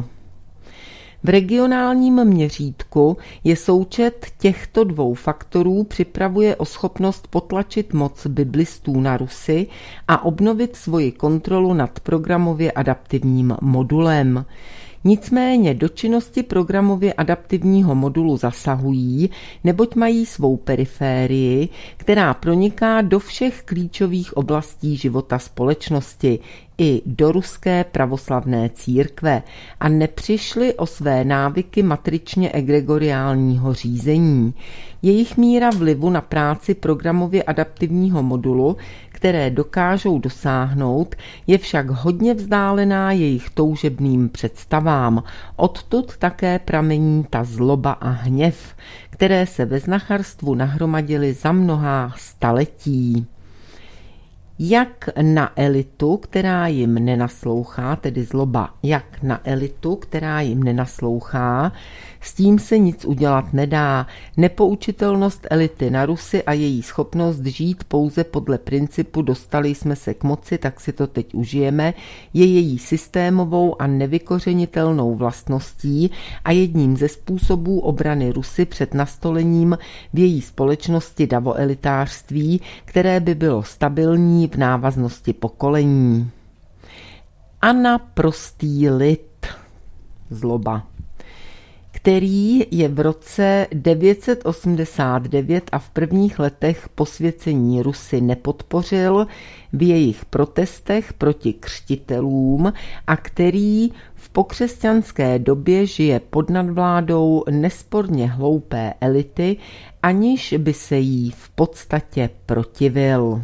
V regionálním měřítku je součet těchto dvou faktorů připravuje o schopnost potlačit moc biblistů na Rusi a obnovit svoji kontrolu nad programově adaptivním modulem. Nicméně do činnosti programově adaptivního modulu zasahují, neboť mají svou periférii, která proniká do všech klíčových oblastí života společnosti, i do ruské pravoslavné církve a nepřišli o své návyky matričně egregoriálního řízení. Jejich míra vlivu na práci programově adaptivního modulu, které dokážou dosáhnout, je však hodně vzdálená jejich toužebným představám. Odtud také pramení ta zloba a hněv, které se ve znacharstvu nahromadily za mnohá staletí. Jak na elitu, která jim nenaslouchá, tedy zloba, jak na elitu, která jim nenaslouchá, s tím se nic udělat nedá. Nepoučitelnost elity na Rusy a její schopnost žít pouze podle principu dostali jsme se k moci, tak si to teď užijeme, je její systémovou a nevykořenitelnou vlastností a jedním ze způsobů obrany Rusy před nastolením v její společnosti davoelitářství, které by bylo stabilní v návaznosti pokolení. A na prostý lid, zloba, který je v roce 989 a v prvních letech posvěcení Rusy nepodpořil v jejich protestech proti křtitelům a který v pokřesťanské době žije pod nadvládou nesporně hloupé elity, aniž by se jí v podstatě protivil.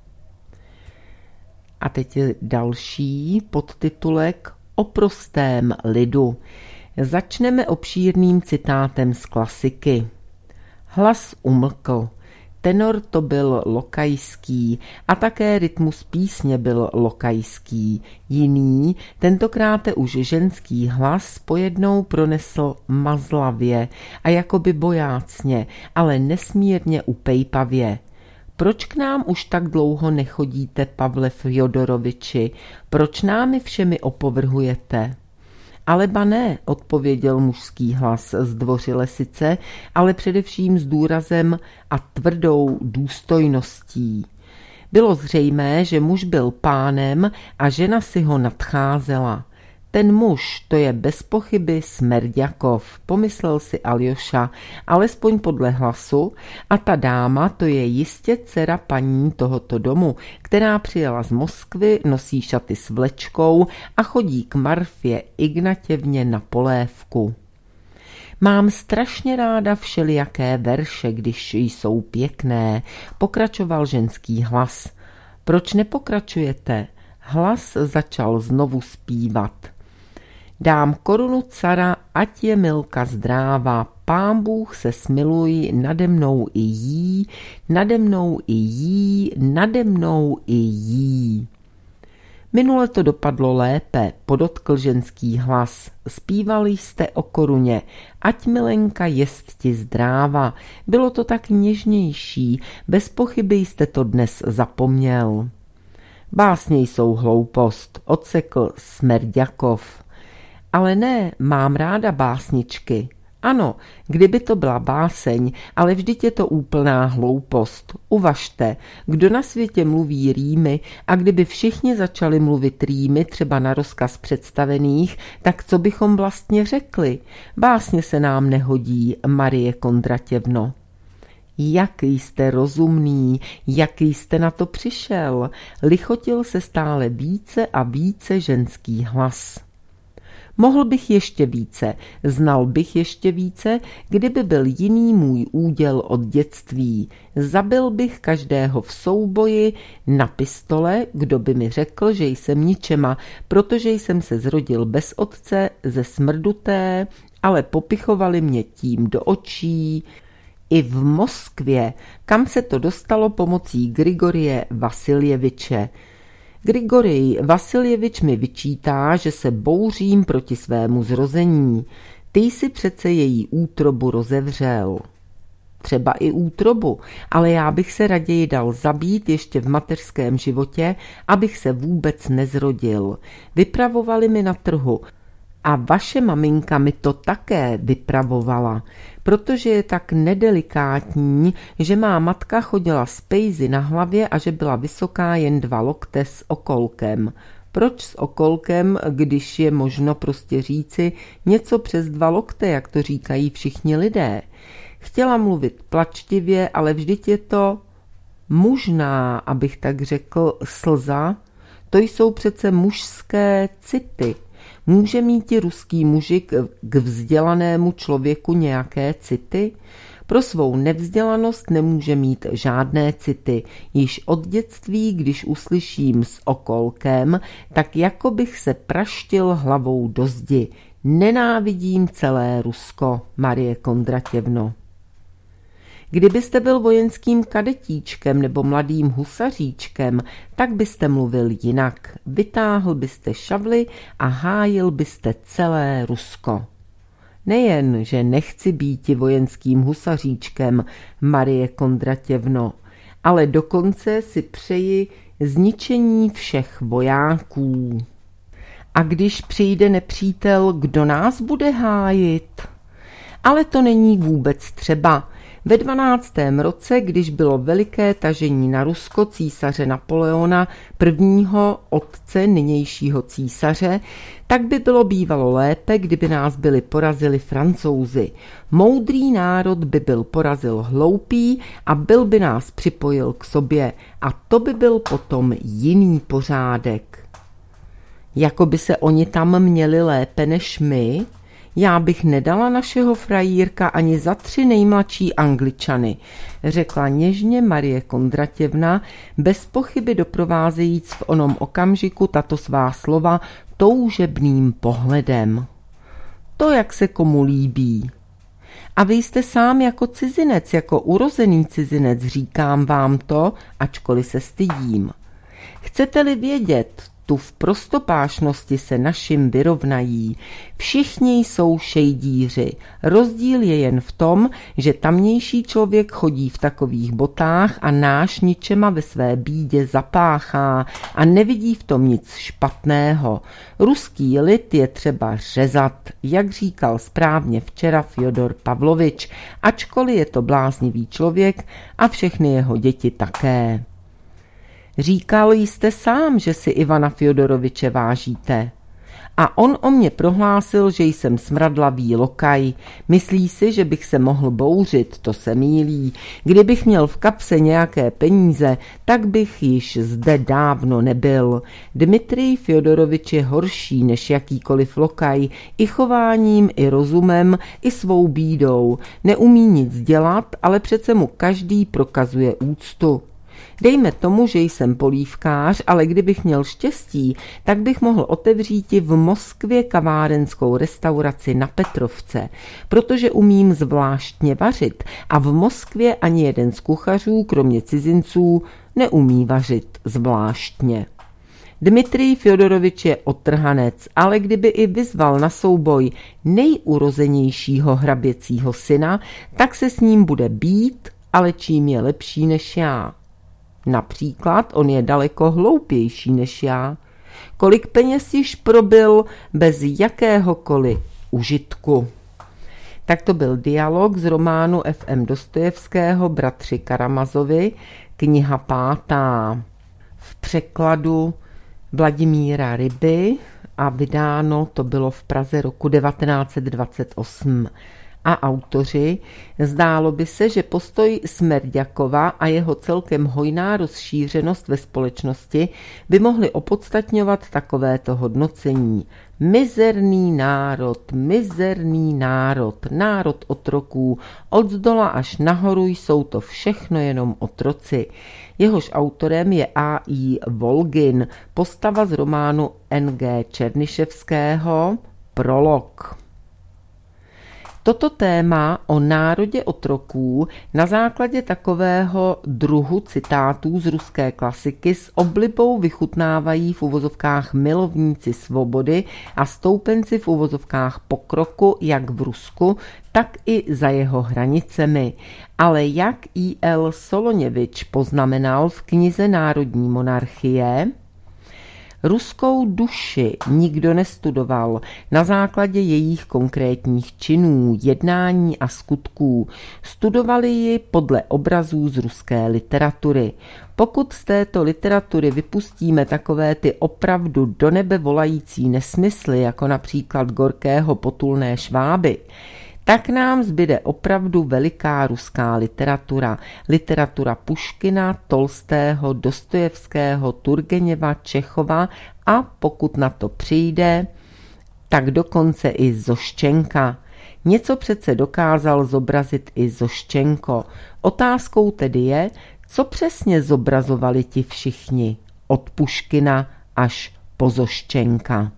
A teď je další podtitulek o prostém lidu. Začneme obšírným citátem z klasiky. Hlas umlkl, tenor to byl lokajský a také rytmus písně byl lokajský. Jiný, tentokrát už ženský hlas pojednou pronesl mazlavě a jakoby bojácně, ale nesmírně upejpavě. Proč k nám už tak dlouho nechodíte, Pavle Fjodoroviči? Proč námi všemi opovrhujete? Ale ba ne, odpověděl mužský hlas zdvořile sice, ale především s důrazem a tvrdou důstojností. Bylo zřejmé, že muž byl pánem a žena si ho nadcházela. Ten muž, to je bez pochyby Smerdjakov, pomyslel si Aljoša, alespoň podle hlasu, a ta dáma, to je jistě dcera paní tohoto domu, která přijela z Moskvy, nosí šaty s vlečkou a chodí k Marfě Ignatěvně na polévku. Mám strašně ráda všelijaké verše, když jsou pěkné, pokračoval ženský hlas. Proč nepokračujete? Hlas začal znovu zpívat. Dám korunu cara, ať je Milka zdráva, Pán Bůh se smiluj, nade mnou i jí, nade mnou i jí, nade mnou i jí. Minule to dopadlo lépe, podotkl ženský hlas. Zpívali jste o koruně, ať Milenka jest ti zdráva. Bylo to tak něžnější, bez pochyby jste to dnes zapomněl. Básně jsou hloupost, odsekl Smerdjakov. Ale ne, mám ráda básničky. Ano, kdyby to byla báseň, ale vždyť je to úplná hloupost. Uvažte, kdo na světě mluví rýmy a kdyby všichni začali mluvit rýmy, třeba na rozkaz představených, tak co bychom vlastně řekli? Básně se nám nehodí, Marie Kondratěvno. Jaký jste rozumný, jaký jste na to přišel, lichotil se stále více a více ženský hlas. Mohl bych ještě více, znal bych ještě více, kdyby byl jiný můj úděl od dětství. Zabil bych každého v souboji na pistole, kdo by mi řekl, že jsem ničema, protože jsem se zrodil bez otce, ze smrduté, ale popichovali mě tím do očí. I v Moskvě, kam se to dostalo pomocí Grigorie Vasiljeviče. Grigorij Vasiljevič mi vyčítá, že se bouřím proti svému zrození. Ty jsi přece její útrobu rozevřel. Třeba i útrobu, ale já bych se raději dal zabít ještě v mateřském životě, abych se vůbec nezrodil. Vypravovali mi na trhu. A vaše maminka mi to také vypravovala, protože je tak nedelikátní, že má matka chodila s pejzy na hlavě a že byla vysoká jen 2 lokte s okolkem. Proč s okolkem, když je možno prostě říci něco přes 2 lokte, jak to říkají všichni lidé? Chtěla mluvit plačtivě, ale vždyť je to možná, abych tak řekl, slza. To jsou přece mužské city. Může mít i ruský mužik k vzdělanému člověku nějaké city? Pro svou nevzdělanost nemůže mít žádné city. Již od dětství, když uslyším s okolkem, tak jako bych se praštil hlavou do zdi. Nenávidím celé Rusko, Marie Kondratěvno. Kdybyste byl vojenským kadetíčkem nebo mladým husaříčkem, tak byste mluvil jinak. Vytáhl byste šavli a hájil byste celé Rusko. Nejen, že nechci býti vojenským husaříčkem, Marie Kondratěvno, ale dokonce si přeji zničení všech vojáků. A když přijde nepřítel, kdo nás bude hájit? Ale to není vůbec třeba. Ve 12. roce, když bylo veliké tažení na Rusko císaře Napoleona, prvního otce nynějšího císaře, tak by bylo bývalo lépe, kdyby nás byli porazili Francouzi. Moudrý národ by byl porazil hloupý a byl by nás připojil k sobě. A to by byl potom jiný pořádek. Jako by se oni tam měli lépe než my? Já bych nedala našeho frajírka ani za 3 nejmladší Angličany, řekla něžně Marie Kondratěvna, bez pochyby doprovázejíc v onom okamžiku tato svá slova toužebným pohledem. To, jak se komu líbí. A vy jste sám jako cizinec, jako urozený cizinec, říkám vám to, ačkoliv se stydím. Chcete-li vědět, tu v prostopášnosti se našim vyrovnají. Všichni jsou šejdíři. Rozdíl je jen v tom, že tamnější člověk chodí v takových botách a náš ničema ve své bídě zapáchá a nevidí v tom nic špatného. Ruský lid je třeba řezat, jak říkal správně včera Fjodor Pavlovič, ačkoliv je to bláznivý člověk a všechny jeho děti také. Říkal jste sám, že si Ivana Fjodoroviče vážíte. A on o mě prohlásil, že jsem smradlavý lokaj. Myslí si, že bych se mohl bouřit, to se mýlí. Kdybych měl v kapse nějaké peníze, tak bych již zde dávno nebyl. Dmitrij Fjodorovič je horší než jakýkoliv lokaj, i chováním, i rozumem, i svou bídou. Neumí nic dělat, ale přece mu každý prokazuje úctu. Dejme tomu, že jsem polívkář, ale kdybych měl štěstí, tak bych mohl otevřít i v Moskvě kavárenskou restauraci na Petrovce, protože umím zvláštně vařit a v Moskvě ani jeden z kuchařů, kromě cizinců, neumí vařit zvláštně. Dmitrij Fjodorovič je otrhanec, ale kdyby i vyzval na souboj nejurozenějšího hraběcího syna, tak se s ním bude bít, ale čím je lepší než já. Například on je daleko hloupější než já. Kolik peněz již probil bez jakéhokoliv užitku. Tak to byl dialog z románu F.M. Dostojevského Bratři Karamazovi, kniha 5. v překladu Vladimíra Ryby a vydáno to bylo v Praze roku 1928. A autoři, zdálo by se, že postoj Smerdjakova a jeho celkem hojná rozšířenost ve společnosti by mohli opodstatňovat takovéto hodnocení. Mizerný národ, národ otroků, od zdola až nahoru jsou to všechno jenom otroci. Jehož autorem je A.I. Volgin, postava z románu N.G. Černyševského, Prolog. Toto téma o národě otroků na základě takového druhu citátů z ruské klasiky s oblibou vychutnávají v uvozovkách milovníci svobody a stoupenci v uvozovkách pokroku jak v Rusku, tak i za jeho hranicemi. Ale jak I.L. Soloněvič poznamenal v knize Národní monarchie, ruskou duši nikdo nestudoval na základě jejích konkrétních činů, jednání a skutků. Studovali ji podle obrazů z ruské literatury. Pokud z této literatury vypustíme takové ty opravdu do nebe volající nesmysly, jako například Gorkého Potulné šváby, tak nám zbyde opravdu veliká ruská literatura. Literatura Puškina, Tolstého, Dostojevského, Turgeněva, Čechova a pokud na to přijde, tak dokonce i Zoščenka. Něco přece dokázal zobrazit i Zoščenko. Otázkou tedy je, co přesně zobrazovali ti všichni, od Puškina až po Zoščenka.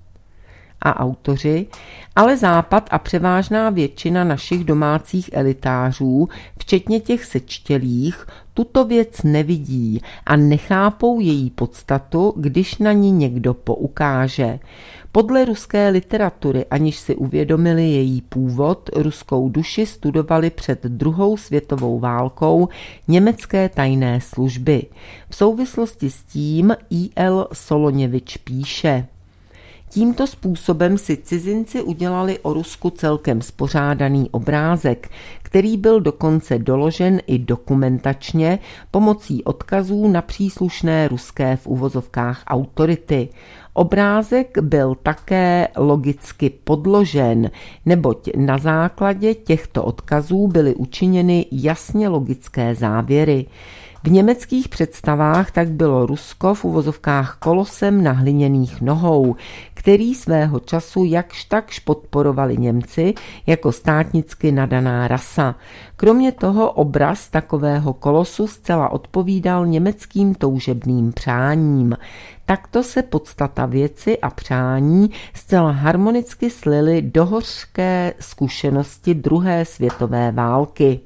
A autoři, ale Západ a převážná většina našich domácích elitářů, včetně těch sečtělých, tuto věc nevidí a nechápou její podstatu, když na ní někdo poukáže. Podle ruské literatury, aniž si uvědomili její původ, ruskou duši studovali před druhou světovou válkou německé tajné služby. V souvislosti s tím I.L. Soloněvič píše: tímto způsobem si cizinci udělali o Rusku celkem spořádaný obrázek, který byl dokonce doložen i dokumentačně pomocí odkazů na příslušné ruské v uvozovkách autority. Obrázek byl také logicky podložen, neboť na základě těchto odkazů byly učiněny jasně logické závěry. V německých představách tak bylo Rusko v uvozovkách kolosem na hliněných nohou, který svého času jakž takž podporovali Němci jako státnicky nadaná rasa. Kromě toho obraz takového kolosu zcela odpovídal německým toužebným přáním. Takto se podstata věci a přání zcela harmonicky slily do hořké zkušenosti druhé světové války.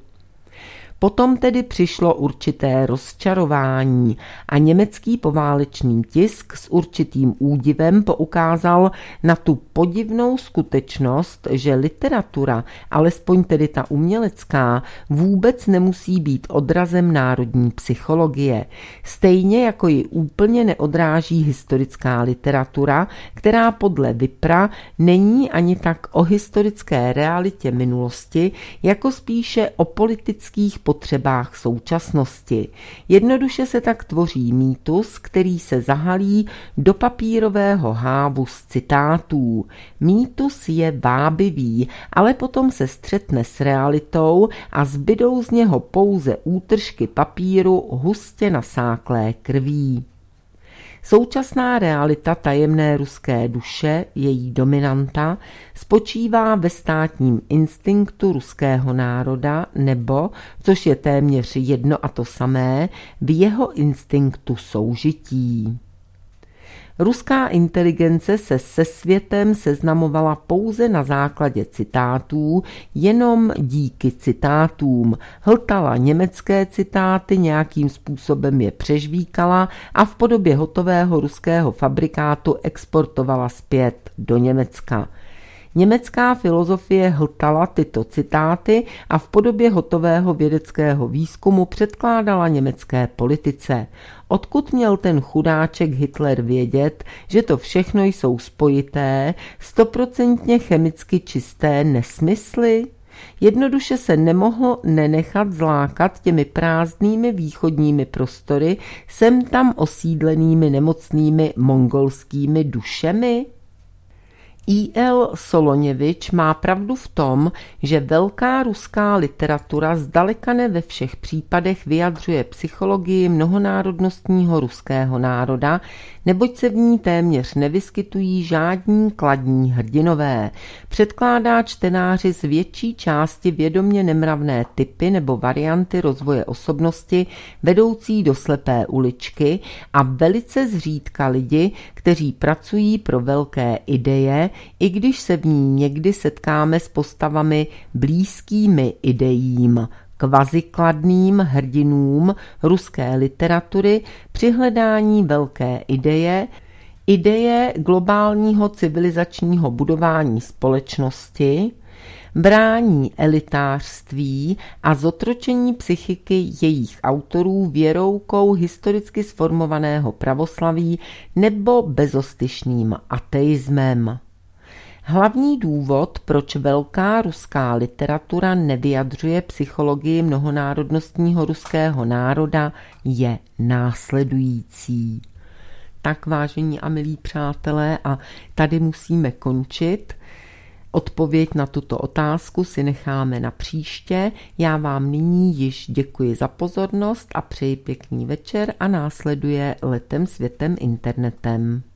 Potom tedy přišlo určité rozčarování a německý poválečný tisk s určitým údivem poukázal na tu podivnou skutečnost, že literatura, alespoň tedy ta umělecká, vůbec nemusí být odrazem národní psychologie. Stejně jako ji úplně neodráží historická literatura, která podle Vypra není ani tak o historické realitě minulosti, jako spíše o politických potřebách současnosti. Jednoduše se tak tvoří mýtus, který se zahalí do papírového hávu z citátů. Mýtus je vábivý, ale potom se střetne s realitou a zbydou z něho pouze útržky papíru hustě nasáklé krví. Současná realita tajemné ruské duše, její dominanta, spočívá ve státním instinktu ruského národa nebo, což je téměř jedno a to samé, v jeho instinktu soužití. Ruská inteligence se světem seznamovala pouze na základě citátů, jenom díky citátům. Hltala německé citáty, nějakým způsobem je přežvíkala a v podobě hotového ruského fabrikátu exportovala zpět do Německa. Německá filozofie hltala tyto citáty a v podobě hotového vědeckého výzkumu předkládala německé politice. Odkud měl ten chudáček Hitler vědět, že to všechno jsou spojité, 100% chemicky čisté nesmysly? Jednoduše se nemohl nenechat zlákat těmi prázdnými východními prostory, sem tam osídlenými nemocnými mongolskými dušemi? I.L. Soloněvič má pravdu v tom, že velká ruská literatura zdaleka ne ve všech případech vyjadřuje psychologii mnohonárodnostního ruského národa, neboť se v ní téměř nevyskytují žádní kladní hrdinové. Předkládá čtenáři z větší části vědomě nemravné typy nebo varianty rozvoje osobnosti vedoucí do slepé uličky a velice zřídka lidi, kteří pracují pro velké ideje, i když se v ní někdy setkáme s postavami blízkými idejím, kvazikladným hrdinům ruské literatury při hledání velké ideje globálního civilizačního budování společnosti, brání elitářství a zotročení psychiky jejich autorů věroukou historicky sformovaného pravoslaví nebo bezostyšným ateismem. Hlavní důvod, proč velká ruská literatura nevyjadřuje psychologii mnohonárodnostního ruského národa, je následující. Tak, vážení a milí přátelé, a tady musíme končit. Odpověď na tuto otázku si necháme na příště. Já vám nyní již děkuji za pozornost a přeji pěkný večer a následuje Letem světem internetem.